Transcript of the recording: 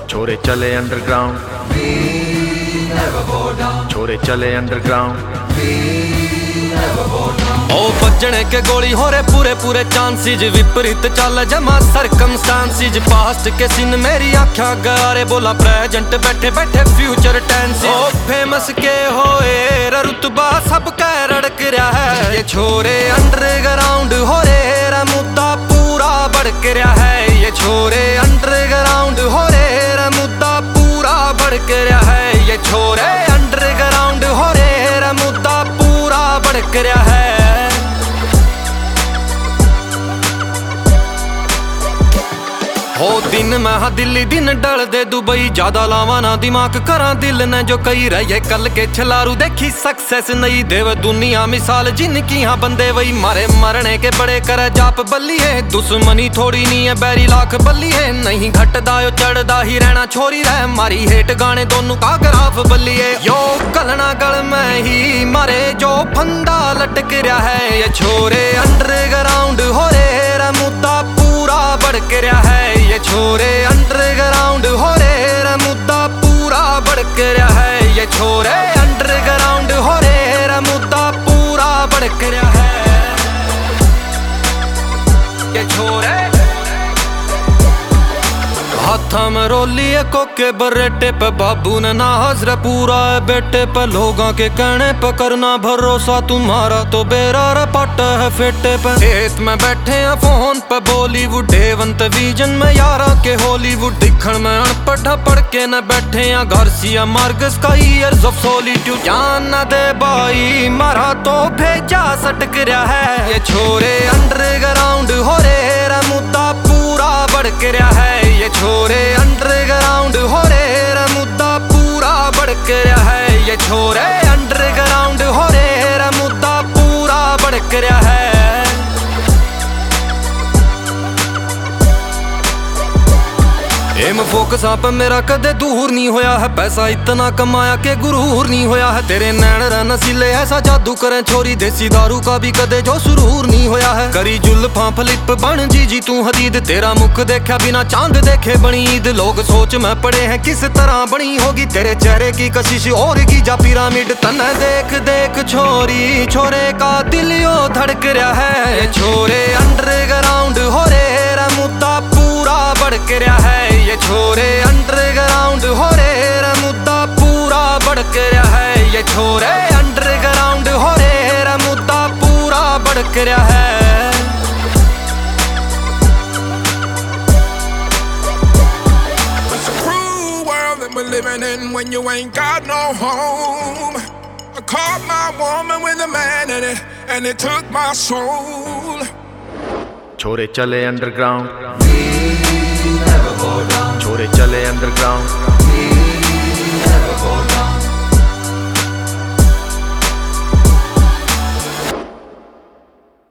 छोरे चले अंडरग्राउंड, छोरे चले अंडरग्राउंड। ओ बजने के गोली हो रे पूरे पूरे चांसेज, विपरीत चल जमा सरकमस्टांसेज। पास्ट के सीन मेरी आँखा गारे, बोला प्रेजेंट बैठे बैठे फ्यूचर टेंस। ओ फेमस के होए रुतबा सब कह रड़क रहा है, ये छोरे अंडरग्राउंड हो रे मुद्दा पूरा भड़क रहा है। ये छोरे अंडरग्राउंड हो रे मुद्दा पूरा भड़क रहा है। ये छोरे अंडरग्राउंड हो रे मुद्दा पूरा भड़क रहा है। हो दिन मैं हाँ दिल्ली दिन डल दे दुबई, ज्यादा लावा ना दिमाग करा दिल ने जो कई रहे कल के छलारू। देखी सक्सेस नहीं देव दुनिया मिसाल जिनकी हाँ बंदे वही मारे मरने के बड़े करे जाप बल्ली है। दुश्मनी थोड़ी नहीं है बैरी लाख बल्ली है, नहीं घटदा यो चढ़दा ही रहना छोरी रह। मारी हेट गाने दोनों का ग्राफ बल्ली है, यो गलना गल में ही मारे जो फंदा लटक रहा है। ये छोरे अंडरग्राउंड हो रे मुद्दा पूरा भड़क रहा है। ये छोरे अंडरग्राउंड हो रे मुद्दा पूरा भड़क रहा है। ये छोरे अंडरग्राउंड हो रे मुद्दा पूरा भड़क रहा है। ये छोरे हाथा में रोली है कोके बरेटे पे, बाबू ने ना हजरे पूरा है बेटे पे। लोगों के कहने पे करना भरोसा, तुम्हारा तो बेरा रे पट है फेटे पे। खेत में बैठे हैं फोन पे बॉलीवुड, हेवंत विजन में यारा के हॉलीवुड। दिखण में अनपढ़ पढ़ के न बैठे हैं गार्सिया मार्गस का ईयर्स ऑफ सॉलिट्यूड। जान न दे भाई मारा तो भेजा सटक रहा है। ये छोरे अंडरग्राउंड हो रे मुद्दा पूरा भड़क रहा है। ये छोरे अंडरग्राउंड हो रे मुद्दा पूरा भड़क रहा है। ये छोरे अंडरग्राउंड हो रे मुद्दा पूरा भड़क रहा है। एम फोकस आप मेरा कदे दूर नहीं होया है, पैसा इतना कमाया के गुरूर नहीं होया है। तेरे नैन नसीले ऐसा जादू करें छोरी, देसी दारू का भी कदे जो सुरूर नहीं होया है। करी जुल्फां फ्लिप बन जी तू हदीद, तेरा मुख देखा बिना चांद देखे बनी ईद। लोग सोच में पड़े हैं किस तरह बनी होगी तेरे चेहरे की कशिश और की जा पिरामिड। तन्ने देख देख छोरी छोरे का दिल यो धड़क रहा है। ये छोरे अंडरग्राउंड हो रे मुद्दा पूरा भड़क रहा है। ये छोरे अंडरग्राउंड हो रे मुद्दा पूरा भड़क रहा है। ये छोरे अंडरग्राउंड हो रे मुद्दा पूरा भड़क रहा है। It's a cruel world that we're living in when you ain't got no home. I caught my woman with a man in it and it took my soul. छोरे चले अंडरग्राउंड, छोरे चले अंडरग्राउंड।